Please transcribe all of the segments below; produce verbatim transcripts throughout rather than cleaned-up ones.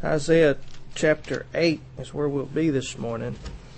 Isaiah chapter eight is where we'll be this morning.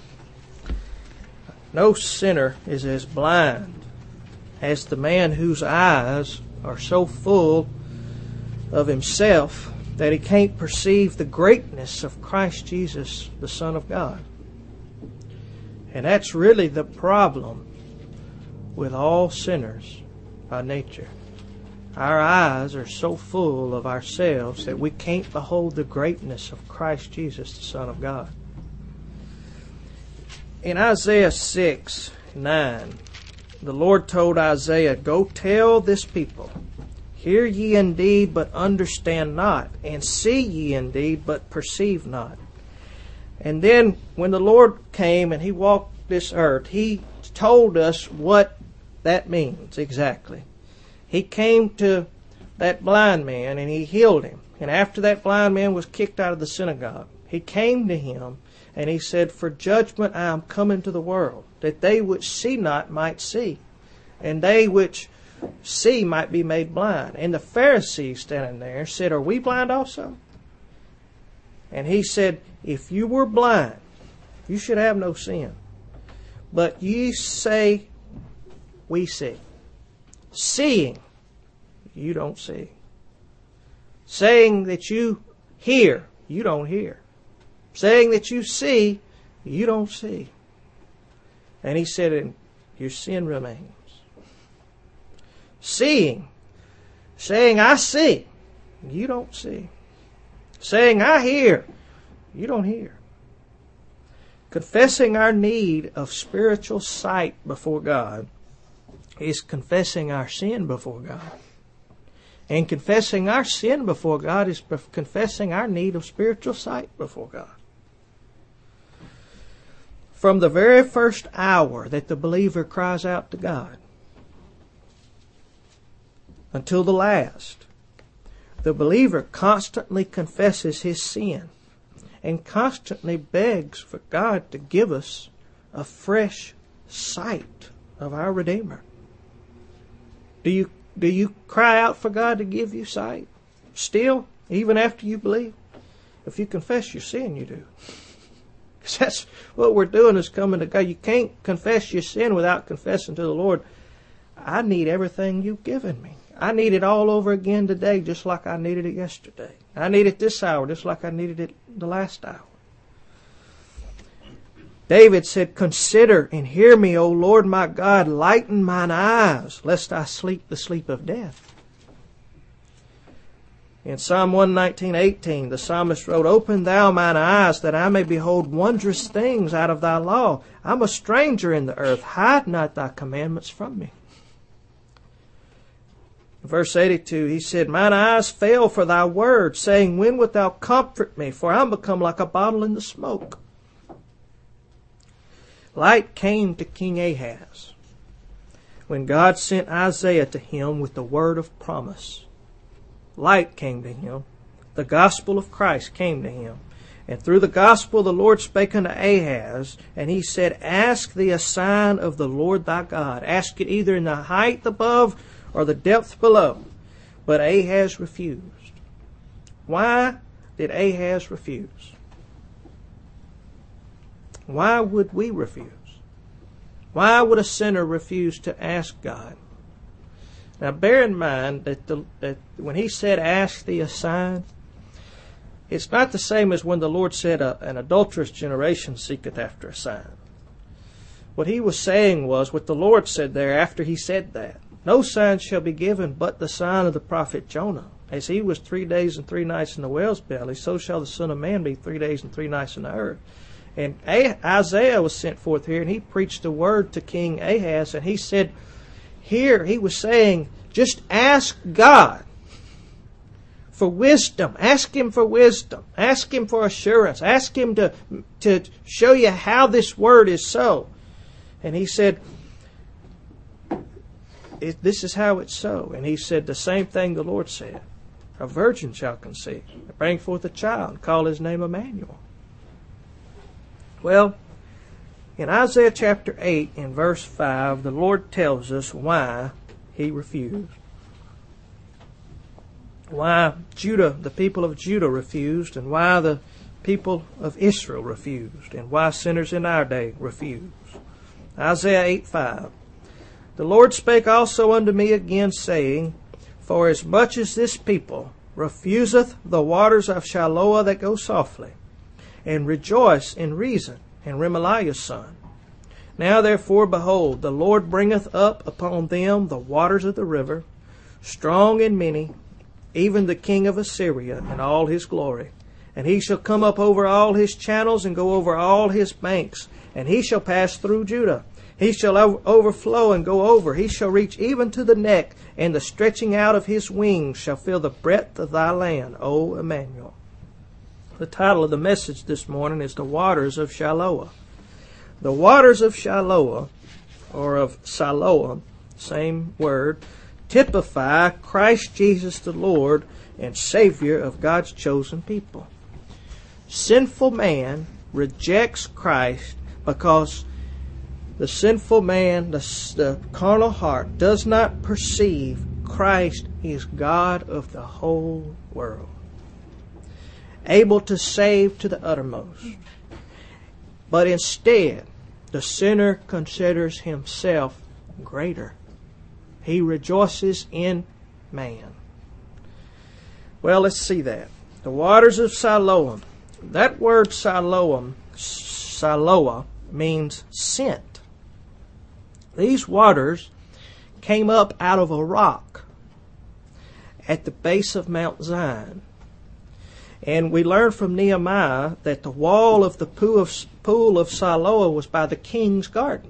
No sinner is as blind as the man whose eyes are so full of himself that he can't perceive the greatness of Christ Jesus, the Son of God. And that's really the problem with all sinners by nature. Our eyes are so full of ourselves that we can't behold the greatness of Christ Jesus, the Son of God. In Isaiah six nine, the Lord told Isaiah, "Go tell this people, hear ye indeed, but understand not, and see ye indeed, but perceive not." And then when the Lord came and He walked this earth, He told us what that means exactly. He came to that blind man and He healed him. And after that blind man was kicked out of the synagogue, He came to him and He said, "For judgment I am come into the world, that they which see not might see, and they which see might be made blind." And the Pharisees standing there said, "Are we blind also?" And He said, "If you were blind, you should have no sin. But ye say, we see. Seeing, you don't see. Saying that you hear, you don't hear. Saying that you see, you don't see." And He said, "And your sin remains." Seeing, saying, "I see," you don't see. Saying, "I hear," you don't hear. Confessing our need of spiritual sight before God is confessing our sin before God. And confessing our sin before God is confessing our need of spiritual sight before God. From the very first hour that the believer cries out to God until the last, the believer constantly confesses his sin and constantly begs for God to give us a fresh sight of our Redeemer. Do you do you cry out for God to give you sight? Still, even after you believe? If you confess your sin, you do. Because that's what we're doing, is coming to God. You can't confess your sin without confessing to the Lord, "I need everything you've given me. I need it all over again today, just like I needed it yesterday. I need it this hour, just like I needed it the last hour." David said, "Consider and hear me, O Lord my God. Lighten mine eyes, lest I sleep the sleep of death." In Psalm one nineteen eighteen, the psalmist wrote, "Open thou mine eyes, that I may behold wondrous things out of thy law. I'm a stranger in the earth. Hide not thy commandments from me." Verse eighty-two, he said, "Mine eyes fail for thy word, saying, when wilt thou comfort me? For I'm become like a bottle in the smoke." Light came to King Ahaz when God sent Isaiah to him with the word of promise. Light came to him. The gospel of Christ came to him. And through the gospel the Lord spake unto Ahaz, and He said, "Ask thee a sign of the Lord thy God. Ask it either in the height above or the depth below." But Ahaz refused. Why did Ahaz refuse? Why would we refuse? Why would a sinner refuse to ask God? Now bear in mind that, the, that when He said, "Ask thee a sign," it's not the same as when the Lord said, "An adulterous generation seeketh after a sign." What He was saying was, what the Lord said there after He said that, "No sign shall be given but the sign of the prophet Jonah. As he was three days and three nights in the whale's belly, so shall the Son of Man be three days and three nights in the earth." And Isaiah was sent forth here, and he preached the word to King Ahaz, and he said, here he was saying, just ask God for wisdom. Ask Him for wisdom. Ask Him for assurance. Ask Him to, to show you how this word is so. And he said, this is how it's so. And he said the same thing the Lord said. A virgin shall conceive, and bring forth a child, and call His name Emmanuel. Well, in Isaiah chapter eight, in verse five, the Lord tells us why He refused. why Judah, the people of Judah refused, and why the people of Israel refused, and why sinners in our day refuse. Isaiah eight five. The Lord spake also unto me again, saying, For as much as this people refuseth the waters of Shiloah that go softly, and rejoice in Rezin and Remaliah's son. Now therefore, behold, the Lord bringeth up upon them the waters of the river, strong and many, even the king of Assyria and all his glory. And he shall come up over all his channels and go over all his banks, and he shall pass through Judah. He shall overflow and go over. He shall reach even to the neck, and the stretching out of his wings shall fill the breadth of thy land, O Emmanuel. The title of the message this morning is The Waters of Shiloah. The waters of Shiloah, or of Siloam, same word, typify Christ Jesus the Lord and Savior of God's chosen people. Sinful man rejects Christ because the sinful man, the, the carnal heart, does not perceive Christ is God of the whole world, able to save to the uttermost. But instead, the sinner considers himself greater. He rejoices in man. Well, let's see that. The waters of Siloam. That word Siloam, Siloah, means sent. These waters came up out of a rock at the base of Mount Zion. And we learn from Nehemiah that the wall of the pool of, pool of Siloah was by the king's garden.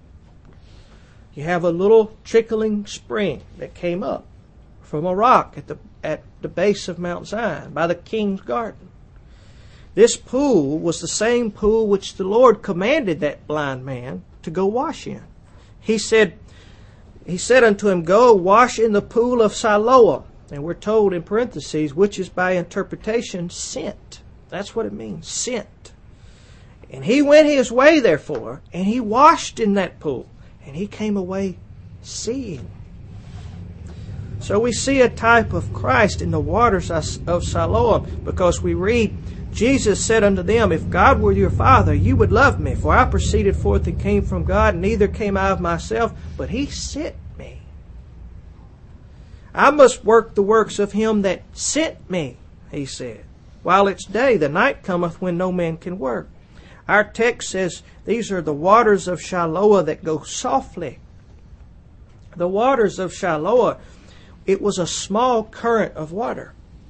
You have a little trickling spring that came up from a rock at the at the base of Mount Zion by the king's garden. This pool was the same pool which the Lord commanded that blind man to go wash in. He said, He said unto him, Go wash in the pool of Siloam. And we're told in parentheses, which is by interpretation sent. That's what it means, sent. And he went his way, therefore, and he washed in that pool. And he came away seeing. So we see a type of Christ in the waters of Siloam, because we read, Jesus said unto them, If God were your Father, you would love me, for I proceeded forth and came from God, neither came I of myself, but he sent me. I must work the works of him that sent me, he said. While it's day, the night cometh when no man can work. Our text says, these are the waters of Shiloah that go softly. The waters of Shiloah, it was a small current of water,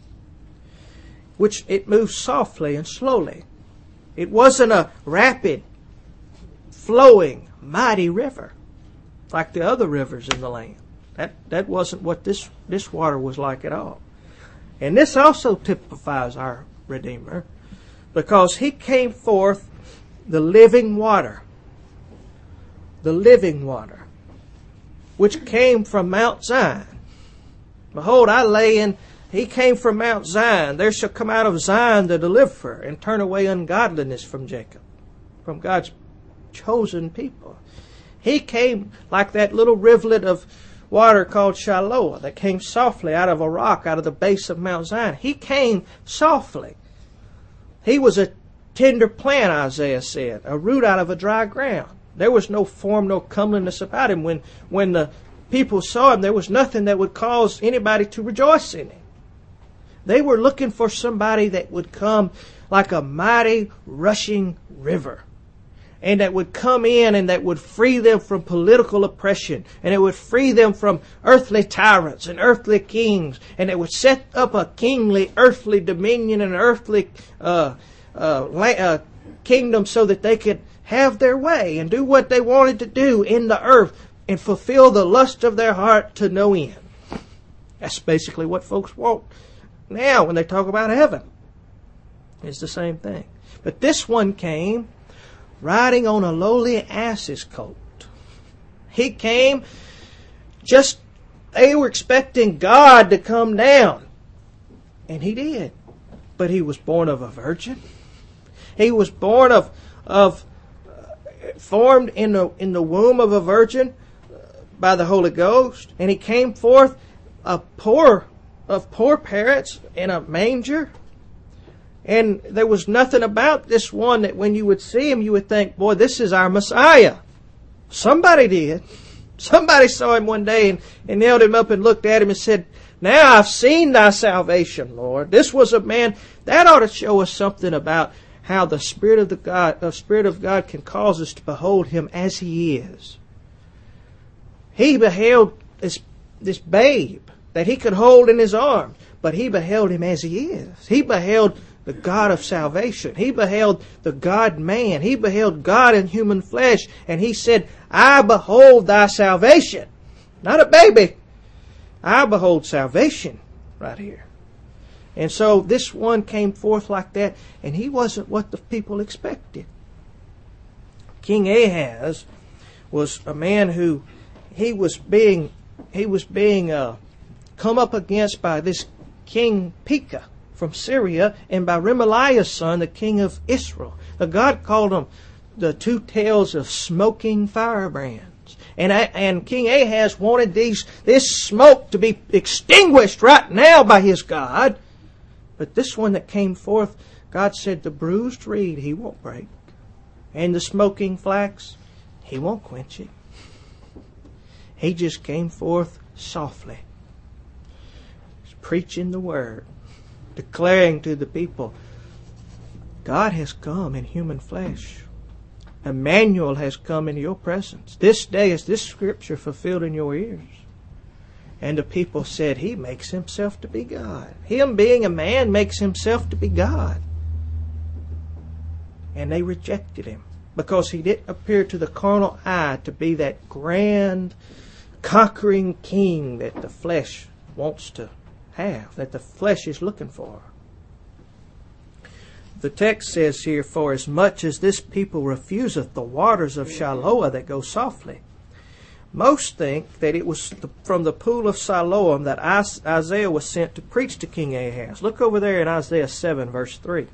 which it moved softly and slowly. It wasn't a rapid, flowing, mighty river like the other rivers in the land. That that wasn't what this, this water was like at all. And this also typifies our Redeemer, because he came forth the living water. The living water, which came from Mount Zion. Behold, I lay in, he came from Mount Zion. There shall come out of Zion the deliverer, and turn away ungodliness from Jacob, from God's chosen people. He came like that little rivulet of water called Shiloah that came softly out of a rock, out of the base of Mount Zion. He came softly. He was a tender plant, Isaiah said, a root out of a dry ground. There was no form, no comeliness about him. When, when the people saw him, there was nothing that would cause anybody to rejoice in him. They were looking for somebody that would come like a mighty rushing river, and that would come in and that would free them from political oppression, and it would free them from earthly tyrants and earthly kings, and it would set up a kingly earthly dominion and earthly uh, uh, uh, kingdom so that they could have their way and do what they wanted to do in the earth and fulfill the lust of their heart to no end. That's basically what folks want now when they talk about heaven. It's the same thing. But this one came riding on a lowly ass's coat. He came just, they were expecting God to come down. And he did. But he was born of a virgin. He was born of, of uh, formed in the, in the womb of a virgin by the Holy Ghost. And he came forth a poor of poor parents in a manger. And there was nothing about this one that when you would see him, you would think, boy, this is our Messiah. Somebody did. Somebody saw him one day and, and nailed him up and looked at him and said, now I've seen thy salvation, Lord. This was a man. That ought to show us something about how the Spirit of the God, the Spirit of God can cause us to behold him as he is. He beheld this, this babe that he could hold in his arms, but he beheld him as he is. He beheld the God of salvation. He beheld the God-man. He beheld God in human flesh. And he said, I behold thy salvation. Not a baby. I behold salvation right here. And so this one came forth like that, and he wasn't what the people expected. King Ahaz was a man who he was being he was being uh, come up against by this King Pekah from Syria, and by Remaliah's son, the king of Israel. The God called them the two tails of smoking firebrands. And and King Ahaz wanted these this smoke to be extinguished right now by his God. But this one that came forth, God said, the bruised reed he won't break. And the smoking flax, he won't quench it. He just came forth softly, preaching the word, declaring to the people, God has come in human flesh. Emmanuel has come in your presence. This day is this scripture fulfilled in your ears. And the people said, he makes himself to be God. Him being a man makes himself to be God. And they rejected him because he didn't appear to the carnal eye to be that grand, conquering king that the flesh wants to have, that the flesh is looking for. The text says here, for as much as this people refuseth the waters of Shiloah that go softly. Most think that it was from the pool of Siloam that Isaiah was sent to preach to King Ahaz. Look over there in Isaiah seven, verse three.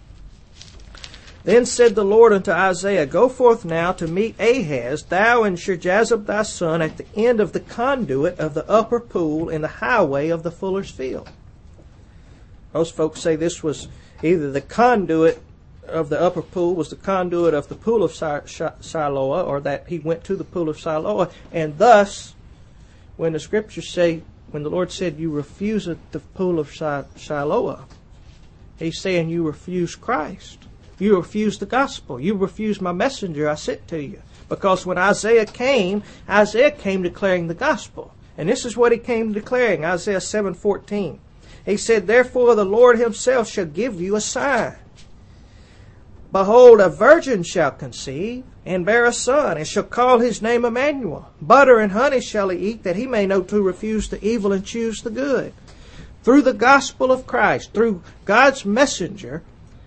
Then said the Lord unto Isaiah, go forth now to meet Ahaz, thou and Shearjashub thy son, at the end of the conduit of the upper pool in the highway of the fuller's field. Most folks say this was either the conduit of the upper pool was the conduit of the pool of Siloah, or that he went to the pool of Siloah. And thus, when the scriptures say, when the Lord said, you refuse the pool of Siloah, he's saying you refuse Christ. You refuse the gospel. You refuse my messenger I sent to you. Because when Isaiah came, Isaiah came declaring the gospel. And this is what he came declaring, Isaiah seven fourteen. He said, therefore the Lord himself shall give you a sign. Behold, a virgin shall conceive, and bear a son, and shall call his name Emmanuel. Butter and honey shall he eat, that he may know to refuse the evil and choose the good. Through the gospel of Christ, through God's messenger,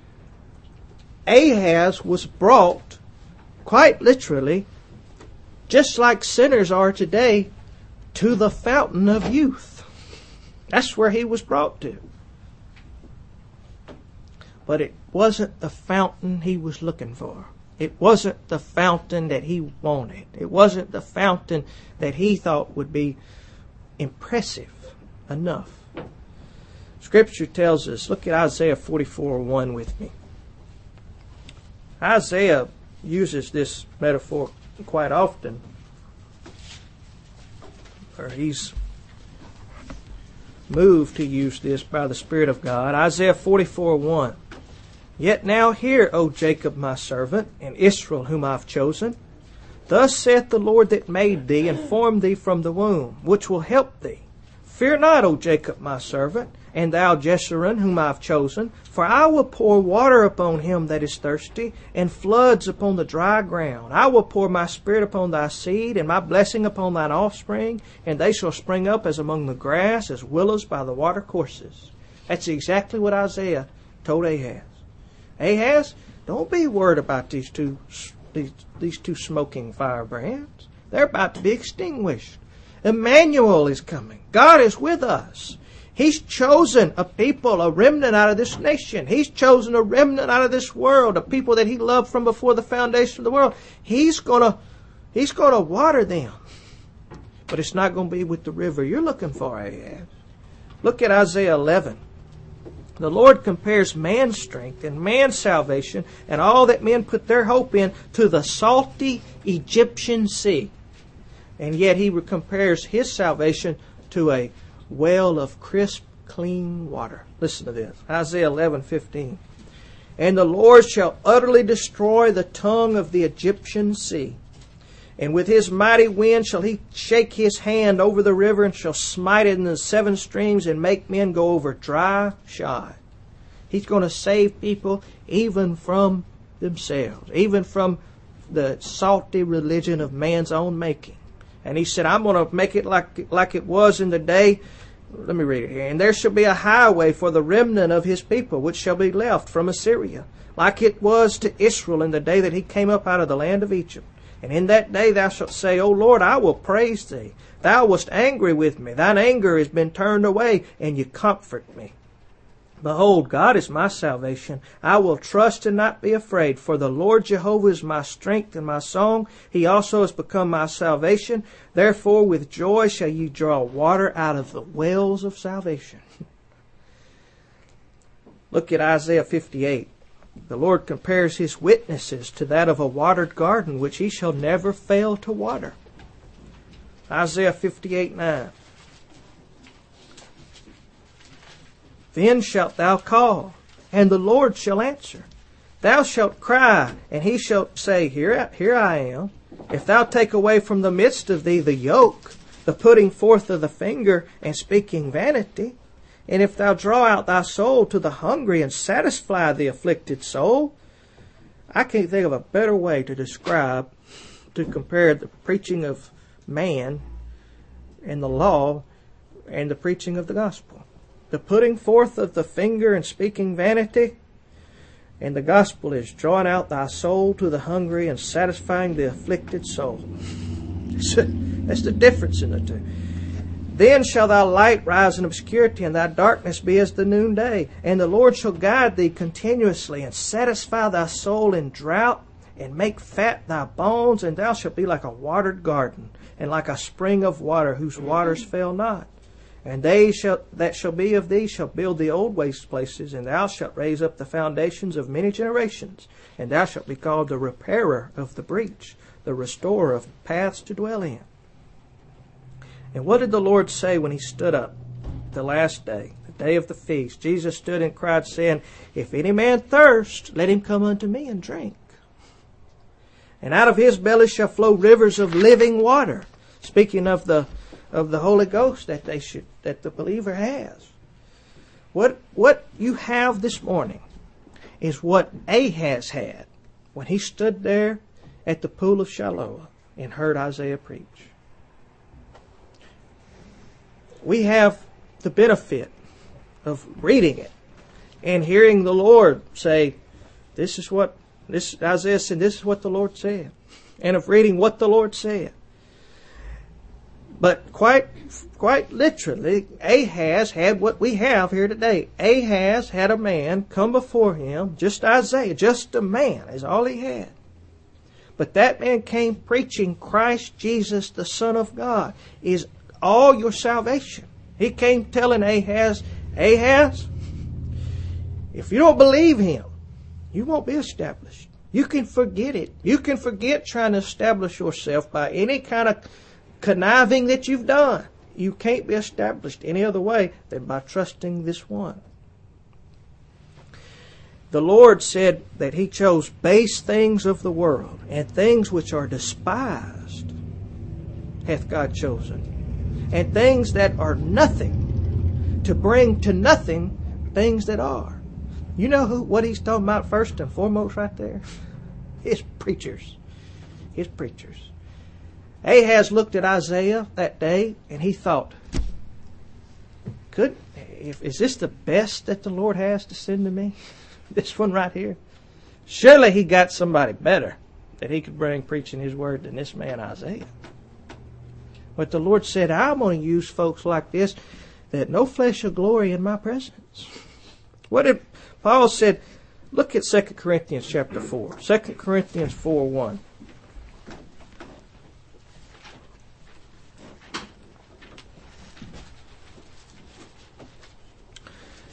Ahaz was brought, quite literally, just like sinners are today, to the fountain of youth. That's where he was brought to. But it wasn't the fountain he was looking for. It wasn't the fountain that he wanted. It wasn't the fountain that he thought would be impressive enough. Scripture tells us, look at Isaiah forty-four one with me. Isaiah uses this metaphor quite often, or he's moved to use this by the Spirit of God. Isaiah forty-four one. Yet now hear, O Jacob my servant, and Israel whom I have chosen. Thus saith the Lord that made thee, and formed thee from the womb, which will help thee. Fear not, O Jacob my servant, and thou Jeshurun whom I have chosen, for I will pour water upon him that is thirsty, and floods upon the dry ground. I will pour my spirit upon thy seed, and my blessing upon thine offspring, and they shall spring up as among the grass, as willows by the water courses. That's exactly what Isaiah told Ahaz. Ahaz, don't be worried about these two these, these two smoking firebrands. They're about to be extinguished. Emmanuel is coming. God is with us. He's chosen a people, a remnant out of this nation. He's chosen a remnant out of this world, a people that he loved from before the foundation of the world. He's gonna, he's gonna water them. But it's not going to be with the river you're looking for, Ahaz. Look at Isaiah eleven. The Lord compares man's strength and man's salvation and all that men put their hope in to the salty Egyptian sea. And yet He compares His salvation to a well of crisp, clean water. Listen to this. Isaiah eleven fifteen. And the Lord shall utterly destroy the tongue of the Egyptian sea. And with His mighty wind shall He shake His hand over the river, and shall smite it in the seven streams, and make men go over dry shod. He's going to save people even from themselves, even from the salty religion of man's own making. And He said, I'm going to make it like, like it was in the day. Let me read it here. And there shall be a highway for the remnant of His people, which shall be left from Assyria, like it was to Israel in the day that he came up out of the land of Egypt. And in that day thou shalt say, O Lord, I will praise Thee. Thou wast angry with me. Thine anger has been turned away, and you comfort me. Behold, God is my salvation. I will trust and not be afraid. For the Lord Jehovah is my strength and my song. He also has become my salvation. Therefore with joy shall ye draw water out of the wells of salvation. Look at Isaiah fifty-eight. The Lord compares His witnesses to that of a watered garden, which He shall never fail to water. Isaiah fifty-eight nine. Then shalt thou call, and the Lord shall answer. Thou shalt cry, and He shall say, Here, here I am. If thou take away from the midst of thee the yoke, the putting forth of the finger, and speaking vanity, and if thou draw out thy soul to the hungry, and satisfy the afflicted soul. I can't think of a better way to describe, to compare the preaching of man and the law and the preaching of the gospel. The putting forth of the finger and speaking vanity, and the gospel is drawing out thy soul to the hungry and satisfying the afflicted soul. That's the difference in the two. Then shall thy light rise in obscurity, and thy darkness be as the noonday. And the Lord shall guide thee continuously, and satisfy thy soul in drought, and make fat thy bones, and thou shalt be like a watered garden, and like a spring of water, whose waters fail not. And they shall, that shall be of thee shall build the old waste places, and thou shalt raise up the foundations of many generations. And thou shalt be called the repairer of the breach, the restorer of paths to dwell in. And what did the Lord say when He stood up the last day, the day of the feast? Jesus stood and cried, saying, If any man thirst, let him come unto me and drink. And out of his belly shall flow rivers of living water. Speaking of the of the Holy Ghost that they should that the believer has. What what you have this morning is what Ahaz had when he stood there at the pool of Shiloh and heard Isaiah preach. We have the benefit of reading it and hearing the Lord say, this is what this Isaiah said, this is what the Lord said. And of reading what the Lord said. But quite quite literally, Ahaz had what we have here today. Ahaz had a man come before him, just Isaiah, just a man is all he had. But that man came preaching Christ Jesus, the Son of God, is all your salvation. He came telling Ahaz, Ahaz, if you don't believe him, you won't be established. You can forget it. You can forget trying to establish yourself by any kind of conniving that you've done. You can't be established any other way than by trusting this one. The Lord said that He chose base things of the world, and things which are despised hath God chosen, and things that are nothing, to bring to nothing things that are. You know who what He's talking about first and foremost right there? His preachers. His preachers. Ahaz looked at Isaiah that day and he thought, "Could if, is this the best that the Lord has to send to me? This one right here? Surely He got somebody better that He could bring preaching His word than this man Isaiah." But the Lord said, I'm going to use folks like this that no flesh shall glory in my presence. What did Paul said? Look at Second Corinthians chapter four. Second Corinthians four one.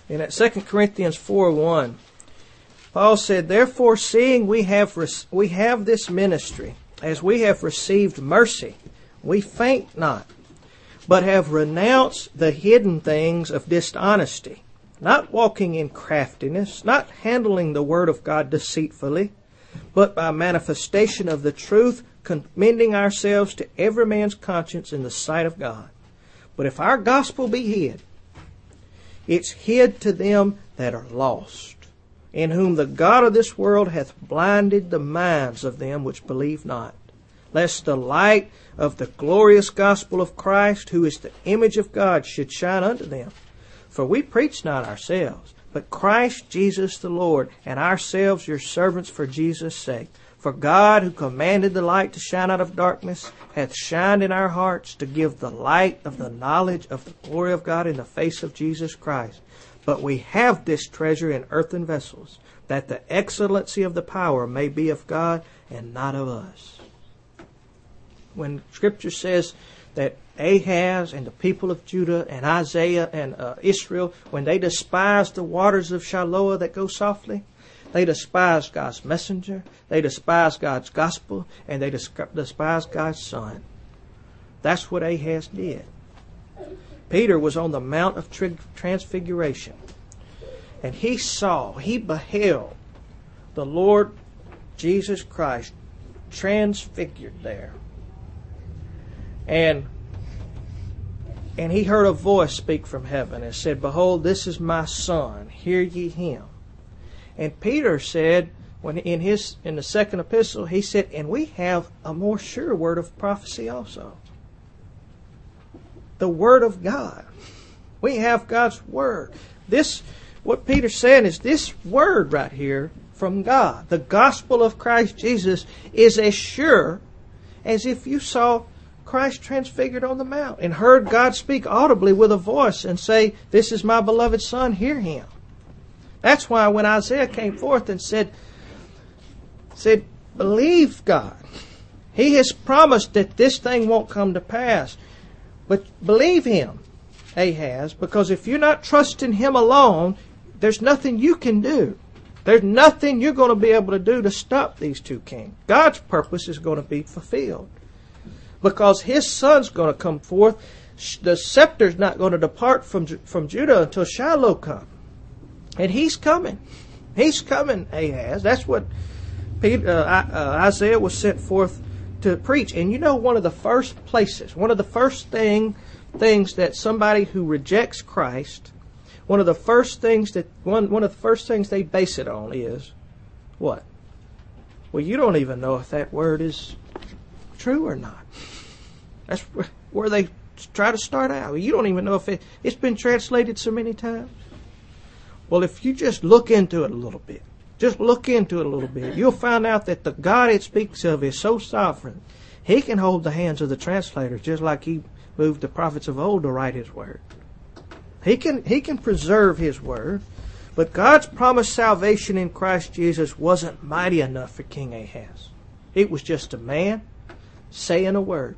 And at Second Corinthians four one, Paul said, "Therefore, seeing we have we have this ministry, as we have received mercy, we faint not, but have renounced the hidden things of dishonesty, not walking in craftiness, not handling the word of God deceitfully, but by manifestation of the truth, commending ourselves to every man's conscience in the sight of God. But if our gospel be hid, it's hid to them that are lost, in whom the God of this world hath blinded the minds of them which believe not, lest the light of the glorious gospel of Christ, who is the image of God, should shine unto them. For we preach not ourselves, but Christ Jesus the Lord, and ourselves your servants for Jesus' sake. For God, who commanded the light to shine out of darkness, hath shined in our hearts to give the light of the knowledge of the glory of God in the face of Jesus Christ. But we have this treasure in earthen vessels, that the excellency of the power may be of God and not of us." When Scripture says that Ahaz and the people of Judah and Isaiah and uh, Israel, when they despised the waters of Shiloah that go softly, they despised God's messenger, they despised God's gospel, and they despised God's son. That's what Ahaz did. Peter was on the Mount of Transfiguration, and he saw, he beheld the Lord Jesus Christ transfigured there. And and he heard a voice speak from heaven and said, "Behold, this is my son, hear ye him." And Peter said, when in his in the second epistle, he said, "And we have a more sure word of prophecy also." The Word of God. We have God's Word. This, what Peter's saying is this Word right here from God, the gospel of Christ Jesus, is as sure as if you saw Christ transfigured on the mount and heard God speak audibly with a voice and say, "This is my beloved Son, hear him." That's why when Isaiah came forth and said, said, "Believe God. He has promised that this thing won't come to pass. But believe him, Ahaz, because if you're not trusting him alone, there's nothing you can do. There's nothing you're going to be able to do to stop these two kings. God's purpose is going to be fulfilled. Because his son's going to come forth. The scepter's not going to depart from, from Judah until Shiloh comes. And he's coming. He's coming, Ahaz. That's what Peter, uh, uh, Isaiah was sent forth to preach. And you know, one of the first places, one of the first thing, things that somebody who rejects Christ, one of the first things that one one of the first things they base it on is what? Well, you don't even know if that word is true or not. That's where they try to start out. You don't even know if it, it's been translated so many times. Well, if you just look into it a little bit, just look into it a little bit, you'll find out that the God it speaks of is so sovereign. He can hold the hands of the translators just like he moved the prophets of old to write his word. He can, he can preserve his word. But God's promised salvation in Christ Jesus wasn't mighty enough for King Ahaz. It was just a man saying a word.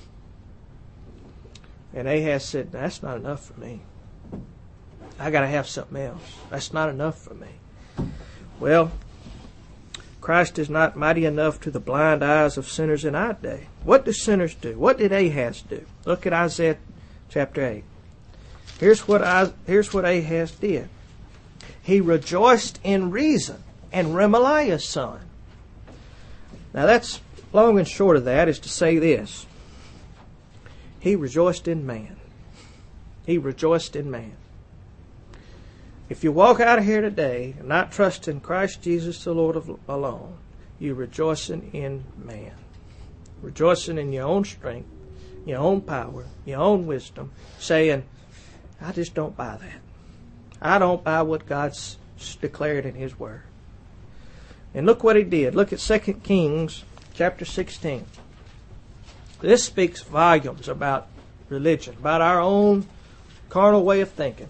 And Ahaz said, "That's not enough for me. I got to have something else. That's not enough for me." Well, Christ is not mighty enough to the blind eyes of sinners in our day. What do sinners do? What did Ahaz do? Look at Isaiah chapter eight. Here's what I, here's what Ahaz did. He rejoiced in reason and Remaliah's son. Now that's long and short of that is to say this. He rejoiced in man. He rejoiced in man. If you walk out of here today not trusting Christ Jesus the Lord alone, you're rejoicing in man. Rejoicing in your own strength, your own power, your own wisdom, saying, "I just don't buy that. I don't buy what God's declared in His Word." And look what he did. Look at Second Kings chapter sixteen. This speaks volumes about religion, about our own carnal way of thinking.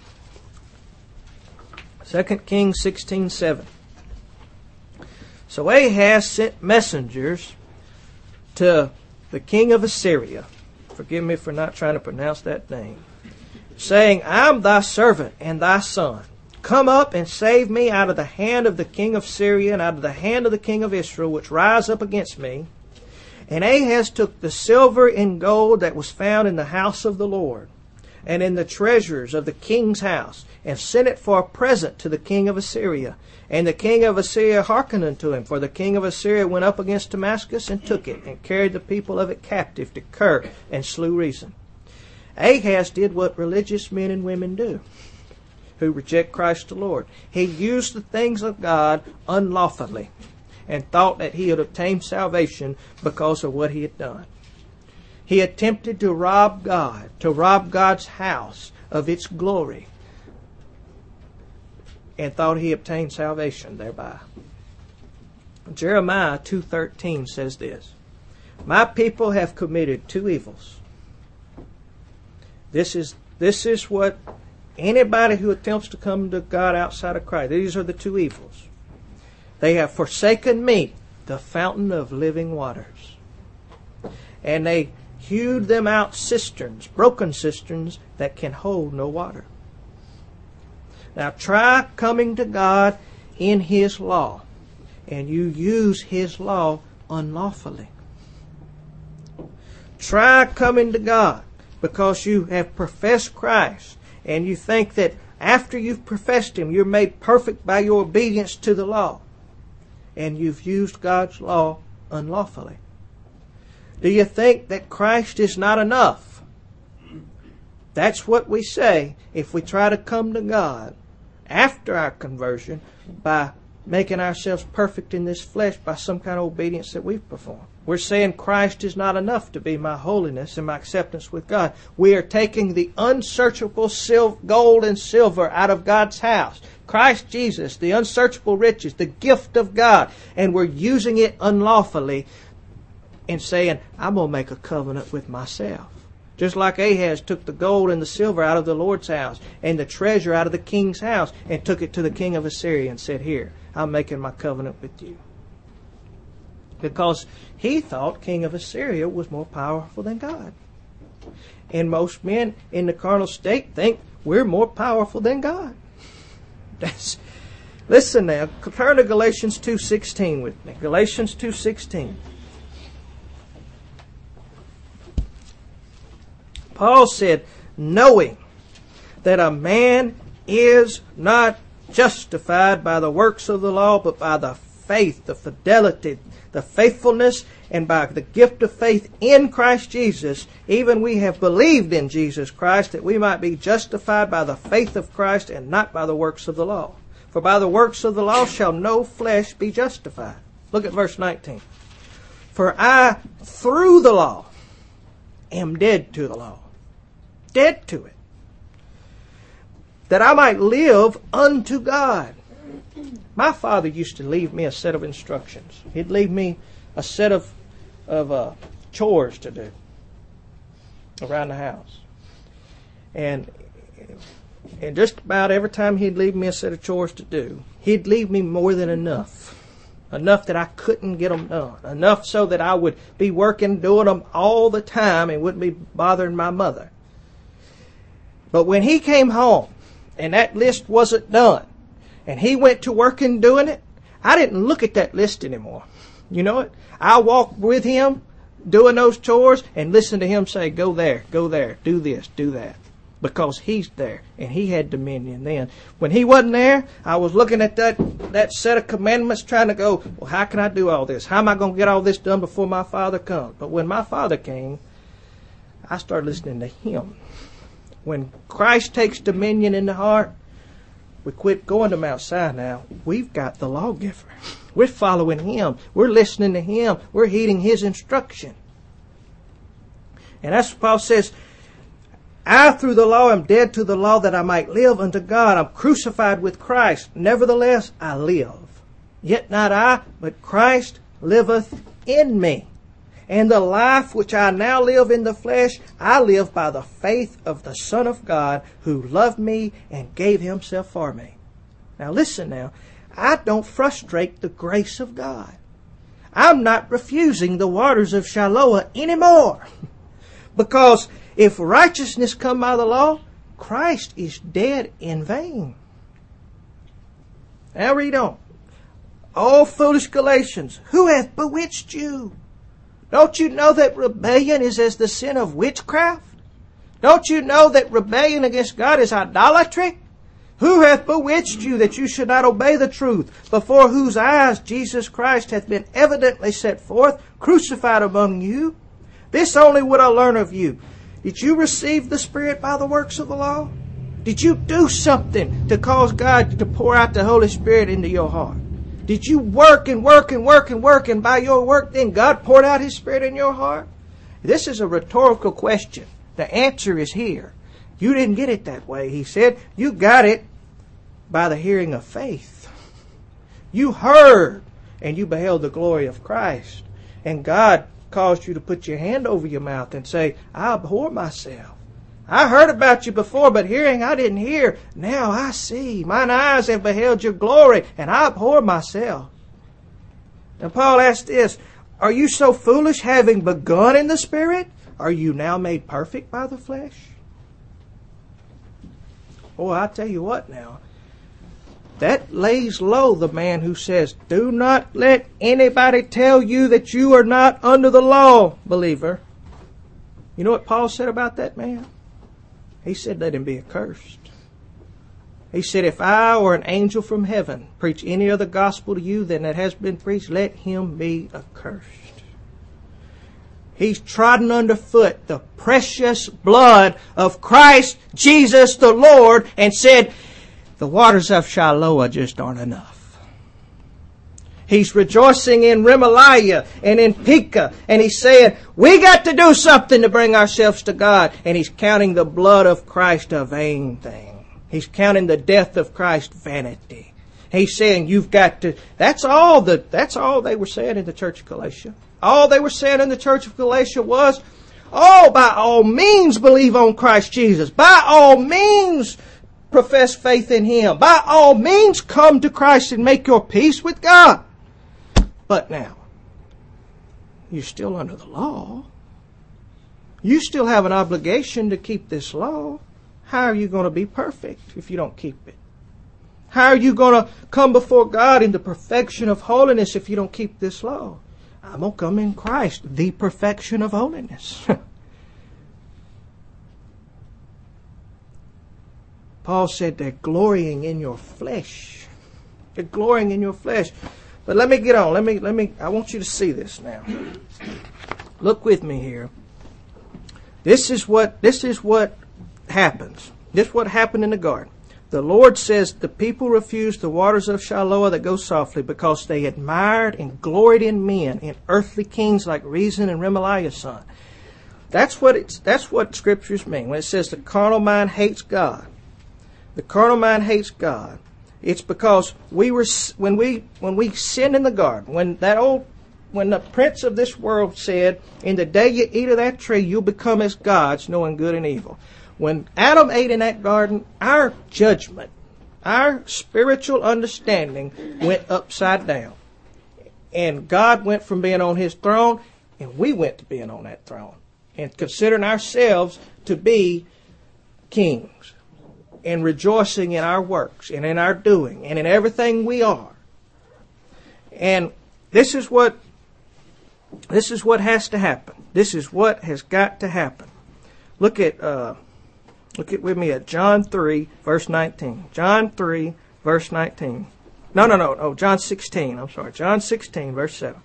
Second Kings sixteen seven. So Ahaz sent messengers to the king of Assyria. Forgive me for not trying to pronounce that name. saying, I am thy servant and thy son. Come up and save me out of the hand of the king of Syria and out of the hand of the king of Israel, which rise up against me. And Ahaz took the silver and gold that was found in the house of the Lord, and in the treasures of the king's house, and sent it for a present to the king of Assyria. And the king of Assyria hearkened unto him, for the king of Assyria went up against Damascus, and took it, and carried the people of it captive to Kir, and slew Rezin. Ahaz did what religious men and women do, who reject Christ the Lord. He used the things of God unlawfully, and thought that he had obtained salvation because of what he had done. He attempted to rob God, to rob God's house of its glory, and thought he obtained salvation thereby. Jeremiah two thirteen says this, My people have committed two evils. This is, this is what anybody who attempts to come to God outside of Christ, these are the two evils. They have forsaken me, the fountain of living waters. And they hewed them out cisterns, broken cisterns that can hold no water. Now try coming to God in His law, and you use His law unlawfully. Try coming to God because you have professed Christ, and you think that after you've professed Him, you're made perfect by your obedience to the law. And you've used God's law unlawfully. Do you think that Christ is not enough? That's what we say if we try to come to God after our conversion by making ourselves perfect in this flesh by some kind of obedience that we've performed. We're saying Christ is not enough to be my holiness and my acceptance with God. We are taking the unsearchable sil- gold and silver out of God's house. Christ Jesus, the unsearchable riches, the gift of God, and we're using it unlawfully and saying, I'm going to make a covenant with myself. Just like Ahaz took the gold and the silver out of the Lord's house and the treasure out of the king's house and took it to the king of Assyria and said, here, I'm making my covenant with you. Because he thought king of Assyria was more powerful than God. And most men in the carnal state think we're more powerful than God. That's, listen now, turn to Galatians two sixteen with me. Galatians two sixteen. Paul said, knowing that a man is not justified by the works of the law, but by the faith, the fidelity, the faithfulness, and by the gift of faith in Christ Jesus, even we have believed in Jesus Christ, that we might be justified by the faith of Christ and not by the works of the law. For by the works of the law shall no flesh be justified. Look at verse nineteen. For I, through the law, am dead to the law. Dead to it. That I might live unto God. My father used to leave me a set of instructions. He'd leave me a set of, of uh, chores to do around the house. And, and just about every time he'd leave me a set of chores to do, he'd leave me more than enough. Enough that I couldn't get them done. Enough so that I would be working, doing them all the time and wouldn't be bothering my mother. But when he came home and that list wasn't done, and he went to work and doing it, I didn't look at that list anymore. You know it? I walked with him doing those chores and listen to him say, go there, go there, do this, do that. Because he's there and he had dominion then. When he wasn't there, I was looking at that, that set of commandments trying to go, well, how can I do all this? How am I going to get all this done before my Father comes? But when my Father came, I started listening to him. When Christ takes dominion in the heart, we quit going to Mount Sinai. We've got the lawgiver. We're following him. We're listening to him. We're heeding his instruction. And that's what Paul says, I through the law am dead to the law that I might live unto God. I'm crucified with Christ. Nevertheless, I live. Yet not I, but Christ liveth in me. And the life which I now live in the flesh, I live by the faith of the Son of God who loved me and gave himself for me. Now listen now. I don't frustrate the grace of God. I'm not refusing the waters of Shiloah anymore. Because if righteousness come by the law, Christ is dead in vain. Now read on. O foolish Galatians, who hath bewitched you? Don't you know that rebellion is as the sin of witchcraft? Don't you know that rebellion against God is idolatry? Who hath bewitched you that you should not obey the truth, before whose eyes Jesus Christ hath been evidently set forth, crucified among you? This only would I learn of you. Did you receive the Spirit by the works of the law? Did you do something to cause God to pour out the Holy Spirit into your heart? Did you work and work and work and work, and by your work then God poured out His Spirit in your heart? This is a rhetorical question. The answer is here. You didn't get it that way, he said. You got it by the hearing of faith. You heard and you beheld the glory of Christ. And God caused you to put your hand over your mouth and say, I abhor myself. I heard about you before, but hearing I didn't hear. Now I see. Mine eyes have beheld your glory, and I abhor myself. Now Paul asked this, are you so foolish, having begun in the Spirit? Are you now made perfect by the flesh? Oh, I tell you what now. That lays low the man who says, do not let anybody tell you that you are not under the law, believer. You know what Paul said about that man? He said, let him be accursed. He said, if I or an angel from heaven preach any other gospel to you than that has been preached, let him be accursed. He's trodden underfoot the precious blood of Christ Jesus the Lord and said, the waters of Shiloah just aren't enough. He's rejoicing in Remaliah and in Pekah, and he's saying, we got to do something to bring ourselves to God. And he's counting the blood of Christ a vain thing. He's counting the death of Christ vanity. He's saying, you've got to, that's all the, that's all they were saying in the church of Galatia. All they were saying in the church of Galatia was, oh, by all means believe on Christ Jesus. By all means profess faith in Him. By all means come to Christ and make your peace with God. But now, you're still under the law. You still have an obligation to keep this law. How are you going to be perfect if you don't keep it? How are you going to come before God in the perfection of holiness if you don't keep this law? I'm going to come in Christ, the perfection of holiness. Paul said they're glorying in your flesh. They're glorying in your flesh. But let me get on. Let me, let me, I want you to see this now. Look with me here. This is what, this is what happens. This is what happened in the garden. The Lord says the people refused the waters of Shiloah that go softly because they admired and gloried in men, in earthly kings like Rezin and Remaliah's son. That's what it's, that's what scriptures mean. When it says the carnal mind hates God. The carnal mind hates God. It's because we were, when we, when we sinned in the garden, when that old, when the prince of this world said, in the day you eat of that tree, you'll become as gods, knowing good and evil. When Adam ate in that garden, our judgment, our spiritual understanding went upside down. And God went from being on His throne, and we went to being on that throne. And considering ourselves to be kings. And rejoicing in our works, and in our doing, and in everything we are. And this is what, this is what has to happen. This is what has got to happen. Look at, uh, Look at with me at John three, verse nineteen. John three, verse nineteen. No, no, no, no. John sixteen. I'm sorry. John sixteen, verse seven.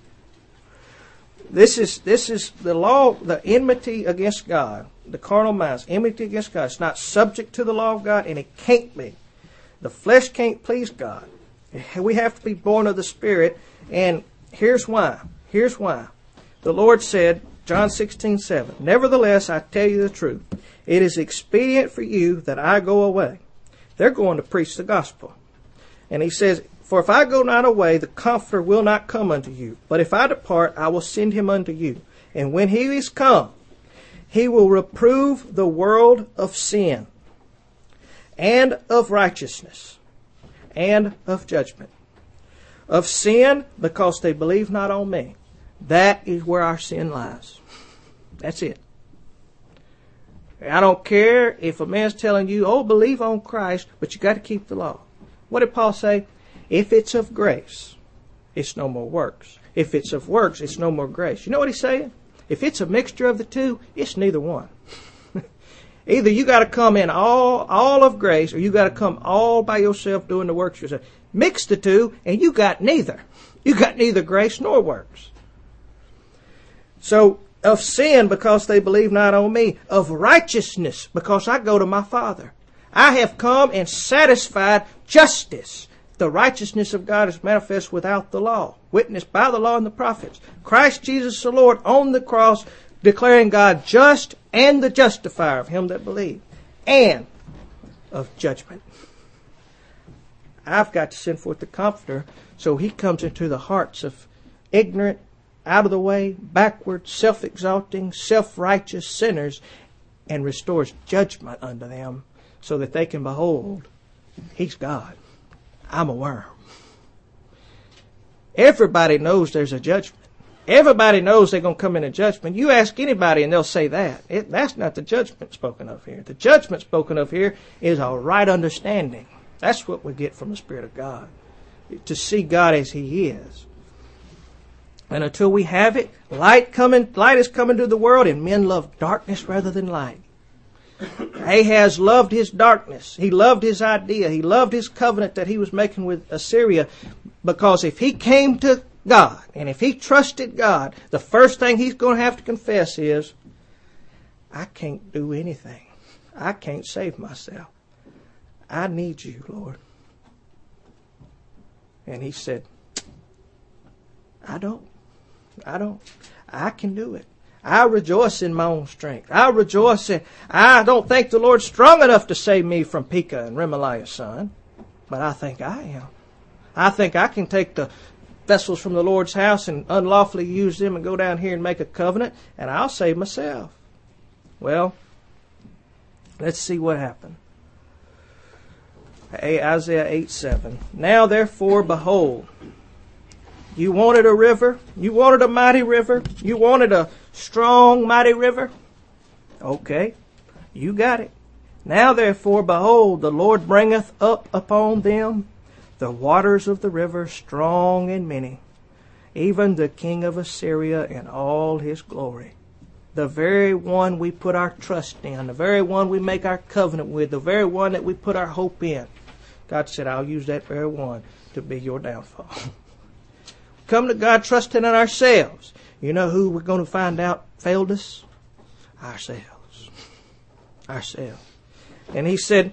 This is this is the law, the enmity against God. The carnal mind's enmity against God. It's not subject to the law of God, and it can't be. The flesh can't please God. We have to be born of the Spirit, and here's why. Here's why. The Lord said, John sixteen, seven, nevertheless, I tell you the truth. It is expedient for you that I go away. They're going to preach the gospel. And He says, for if I go not away, the Comforter will not come unto you. But if I depart, I will send Him unto you. And when He is come, He will reprove the world of sin, and of righteousness, and of judgment. Of sin, because they believe not on me. That is where our sin lies. That's it. I don't care if a man's telling you, oh, believe on Christ, but you got to keep the law. What did Paul say? If it's of grace, it's no more works. If it's of works, it's no more grace. You know what he's saying? If it's a mixture of the two, it's neither one. Either you got to come in all all of grace, or you got to come all by yourself doing the works yourself. Mix the two, and you got neither. You got neither grace nor works. So, of sin, because they believe not on me. Of righteousness, because I go to my Father. I have come and satisfied justice. The righteousness of God is manifest without the law, witnessed by the law and the prophets. Christ Jesus the Lord on the cross, declaring God just and the justifier of him that believe, and of judgment. I've got to send forth the Comforter, so he comes into the hearts of ignorant, out of the way, backward, self-exalting, self-righteous sinners, and restores judgment unto them, so that they can behold, he's God. I'm a worm. Everybody knows there's a judgment. Everybody knows they're going to come in a judgment. You ask anybody and they'll say that. It, that's not the judgment spoken of here. The judgment spoken of here is a right understanding. That's what we get from the Spirit of God. To see God as he is. And until we have it, light coming, light is coming to the world, and men love darkness rather than light. Ahaz loved his darkness. He loved his idea. He loved his covenant that he was making with Assyria, because if he came to God, and if he trusted God, the first thing he's going to have to confess is, I can't do anything. I can't save myself. I need you, Lord. And he said, I don't. I don't. I can do it. I rejoice in my own strength. I rejoice in, I don't think the Lord's strong enough to save me from Pekah and Remaliah's son, but I think I am. I think I can take the vessels from the Lord's house and unlawfully use them and go down here and make a covenant, and I'll save myself. Well, let's see what happened. Isaiah eight seven. Now therefore, behold, you wanted a river? You wanted a mighty river? You wanted a strong, mighty river? Okay, you got it. Now therefore, behold, the Lord bringeth up upon them the waters of the river, strong and many, even the king of Assyria in all his glory. The very one we put our trust in, the very one we make our covenant with, the very one that we put our hope in. God said, I'll use that very one to be your downfall. Come to God trusting in ourselves. You know who we're going to find out failed us? Ourselves. Ourselves. And he said,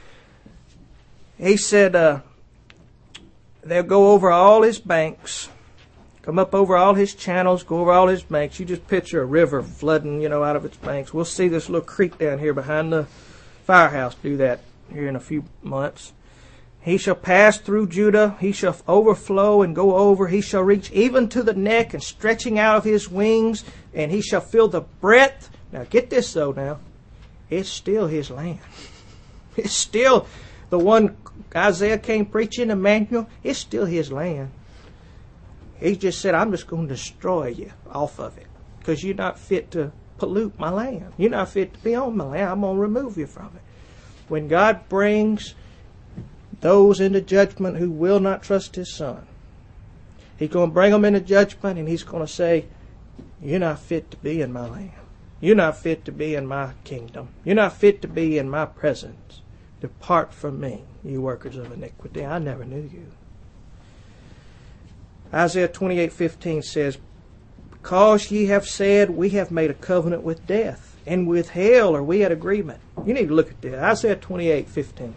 he said, uh, they'll go over all his banks, come up over all his channels, go over all his banks. You just picture a river flooding, you know, out of its banks. We'll see this little creek down here behind the firehouse do that here in a few months. He shall pass through Judah. He shall overflow and go over. He shall reach even to the neck and stretching out of his wings. And he shall fill the breadth. Now get this though now. It's still his land. It's still the one Isaiah came preaching, Emmanuel. It's still his land. He just said, I'm just going to destroy you off of it. Because you're not fit to pollute my land. You're not fit to be on my land. I'm going to remove you from it. When God brings those into judgment who will not trust his son, he's going to bring them into judgment, and he's going to say, you're not fit to be in my land. You're not fit to be in my kingdom. You're not fit to be in my presence. Depart from me, you workers of iniquity. I never knew you. Isaiah twenty-eight fifteen says, because ye have said, we have made a covenant with death, and with hell are we at agreement. You need to look at this. Isaiah twenty-eight fifteen.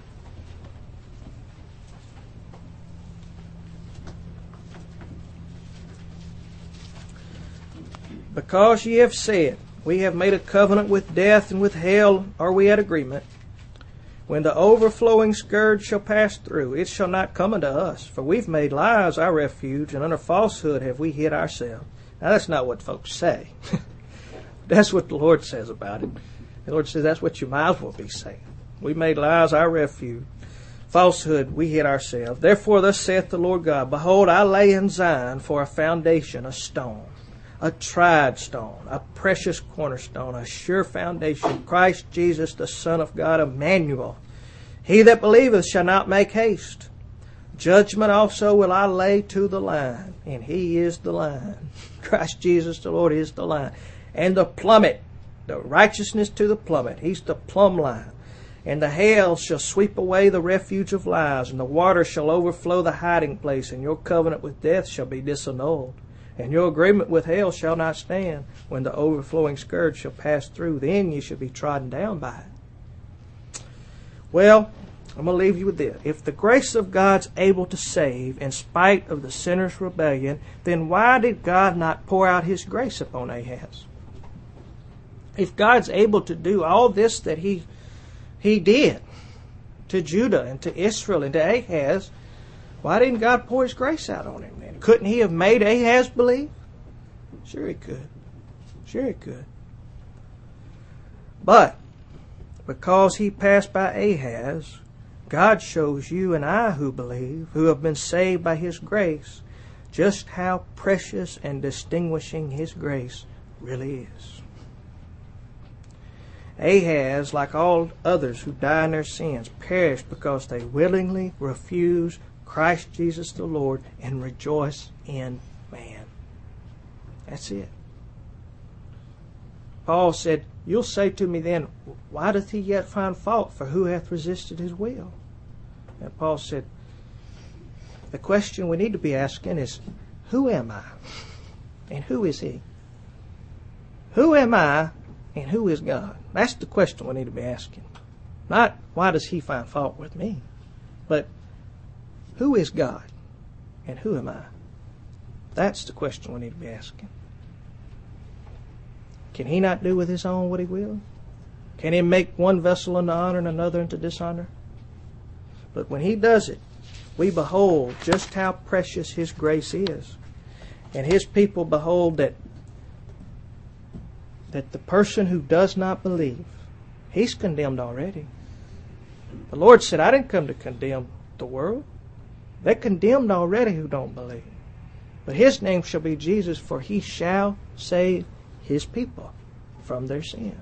Because ye have said, we have made a covenant with death, and with hell are we at agreement. When the overflowing scourge shall pass through, it shall not come unto us. For we've made lies our refuge, and under falsehood have we hid ourselves. Now that's not what folks say. That's what the Lord says about it. The Lord says that's what you might as well be saying. We made lies our refuge. Falsehood we hid ourselves. Therefore thus saith the Lord God, behold, I lay in Zion for a foundation, a stone, a tried stone, a precious cornerstone, a sure foundation, Christ Jesus, the Son of God, Emmanuel. He that believeth shall not make haste. Judgment also will I lay to the line, and He is the line. Christ Jesus the Lord is the line. And the plummet, the righteousness to the plummet. He's the plumb line. And the hail shall sweep away the refuge of lies, and the water shall overflow the hiding place, and your covenant with death shall be disannulled. And your agreement with hell shall not stand. When the overflowing scourge shall pass through, then ye shall be trodden down by it. Well, I'm going to leave you with this. If the grace of God's able to save in spite of the sinner's rebellion, then why did God not pour out His grace upon Ahaz? If God's able to do all this that He, he did to Judah and to Israel and to Ahaz, why didn't God pour His grace out on him then? Couldn't He have made Ahaz believe? Sure He could. Sure He could. But because he passed by Ahaz, God shows you and I who believe, who have been saved by His grace, just how precious and distinguishing His grace really is. Ahaz, like all others who die in their sins, perished because they willingly refused Christ Jesus the Lord and rejoice in man. That's it. Paul said, you'll say to me then, why doth he yet find fault? For who hath resisted His will? And Paul said, the question we need to be asking is, who am I? And who is He? Who am I and who is God? That's the question we need to be asking. Not, why does He find fault with me? But, who is God? And who am I? That's the question we need to be asking. Can He not do with His own what He will? Can He make one vessel unto honor and another unto dishonor? But when He does it, we behold just how precious His grace is. And His people behold that, that the person who does not believe, he's condemned already. The Lord said, I didn't come to condemn the world. They're condemned already who don't believe. But His name shall be Jesus, for He shall save His people from their sin.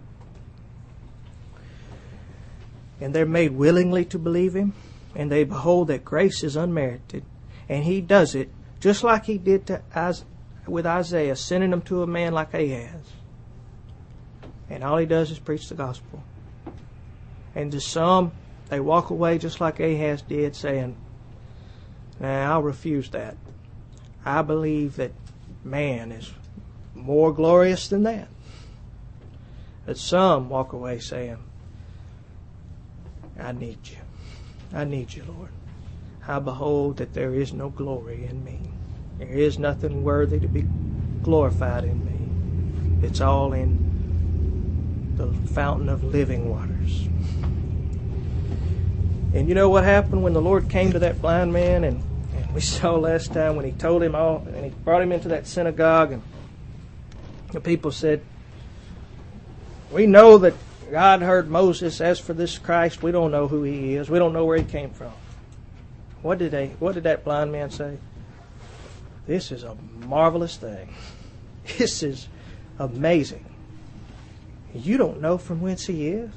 And they're made willingly to believe Him, and they behold that grace is unmerited. And He does it just like He did to with Isaiah, sending them to a man like Ahaz. And all He does is preach the gospel. And to some, they walk away just like Ahaz did, saying, nah, I'll refuse that. I believe that man is more glorious than that. But some walk away saying, I need you. I need you, Lord. I behold that there is no glory in me. There is nothing worthy to be glorified in me. It's all in the fountain of living waters. And you know what happened when the Lord came to that blind man, and, and we saw last time when He told him all, and He brought him into that synagogue, and the people said, we know that God heard Moses. As for this Christ, we don't know who He is. We don't know where He came from. What did they? What did that blind man say? This is a marvelous thing. This is amazing. You don't know from whence He is.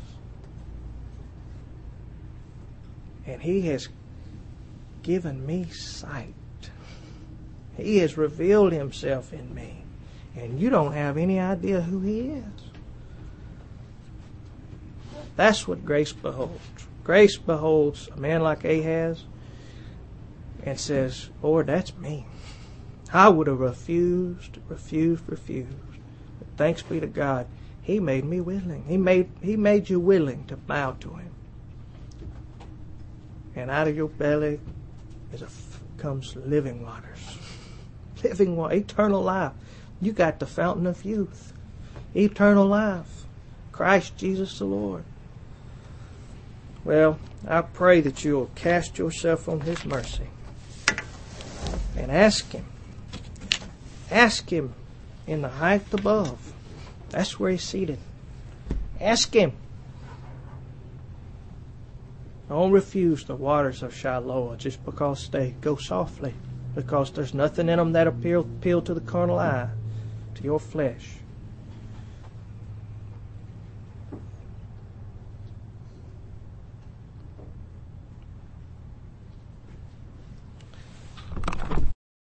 And He has given me sight. He has revealed Himself in me. And you don't have any idea who He is. That's what grace beholds. Grace beholds a man like Ahaz and says, Lord, that's me. I would have refused, refused, refused. But thanks be to God, He made me willing. He made, he made you willing to bow to Him. And out of your belly is a, comes living waters. Living water, eternal life. You got the fountain of youth. Eternal life. Christ Jesus the Lord. Well, I pray that you'll cast yourself on His mercy and ask Him. Ask Him in the height above. That's where He's seated. Ask Him. Don't refuse the waters of Shiloh just because they go softly, because there's nothing in them that appeal, appeal to the carnal eye. to your flesh.